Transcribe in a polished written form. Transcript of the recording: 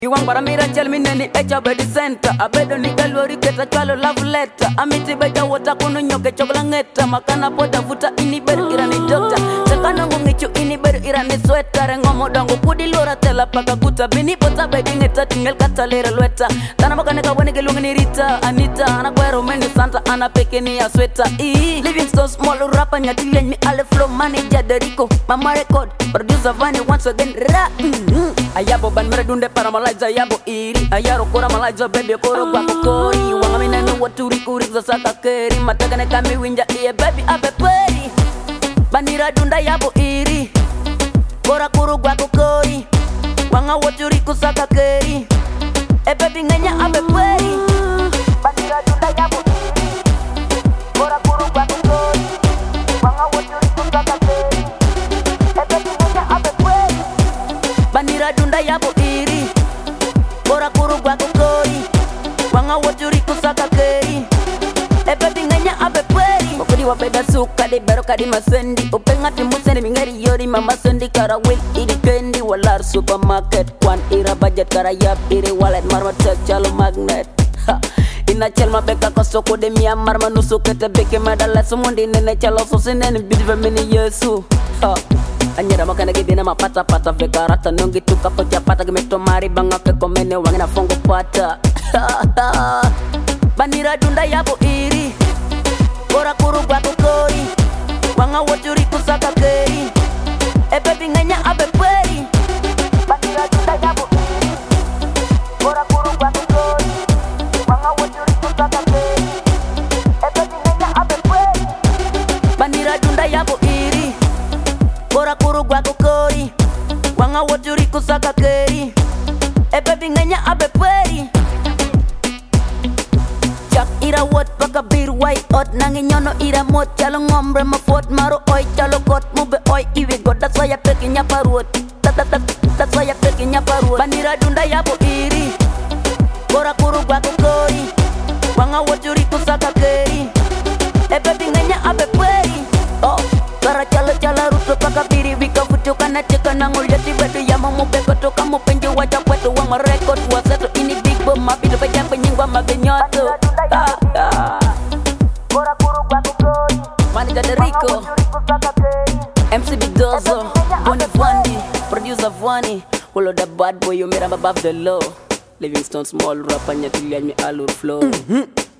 Iwang para mira chel mineni echa bedi center abedo ni kalori keta chalo love letter amiti beta wota kunu nyoke chokla ngeta makana poda futa ini beru irani doctor sekana ngungichu ini beru irani sweater ngomo dango kudi lora tela paka kuta bini pota bedi ngeta tingel kata lera lweta tana makane kawani gelungini Rita Anita ana kwero meni Santa ana pekeni ya sweater living so small rapper nyatilen mi ale flow manager Derico mama record producer Vani once again ayabo ban meredunde para malaiza yabo iri ayaro kora malaiza baby koro kwa kokori wangamina no waturi kuri za saka keri matakane kami winja iye baby abe peri banira dunda yabo iri kora kuru kwa kokori wanga waturi kusaka keri baby ngenya abe peri banira dunda yabo iri kora kuru kwa kokori wanga waturi kusaka keri baby ngenya abe peri banira dunda yabo iri kora kuru kwa kokori wanga waturi kusaka keri baby ngenya abe peri okudi wa beda suka de bero kadi masendi opengati musendi mingeri yori mama sendi kara will idi kendi walar supermarket kwan ira budget kara yap iri wallet marma tek chalo magnet ina chelma beka kosoko de mi amar manusu kete beke madala sumundi nene chalo sosinene bidive mini yesu anyera makana gidina mapata pata vekarata nongi tuka pocha pata gimeto mari banga ke komene wangina fongo pata banira dunda yabo iri kora kuru kwa kokori wanga waturi kusaka keri baby ngenya abe peri banira dunda yabo iri kora kuru kwa kokori wanga waturi kusaka keri baby ngenya abe peri banira dunda yabo iri kora kuru kwa kokori wanga waturi kusaka keri baby ngenya abe peri jak ira wot paka bir white hot nangi nyono ira mot chalo ngombre ma fot maro oi chalo kot mube oi iwi god that's why I picking up a road that's why I picking up a road banira dunda yabo iri kora kuru kwa kokori wanga waturi kusaka keri baby ngenya abe peri kara chala ruto paka biri wika futu kana cheka nangol yati bedu yama mubeko toka mupenji waja kwetu wama record waseto ini big bomb mabido peja penyingwa magenyoto kora kuru kwa kokori Manika Derico MC Bidozo Bonnie Vandi Producer Vani Holo the bad boy you made above the law Livingstone small rapper nyatilia me alur flow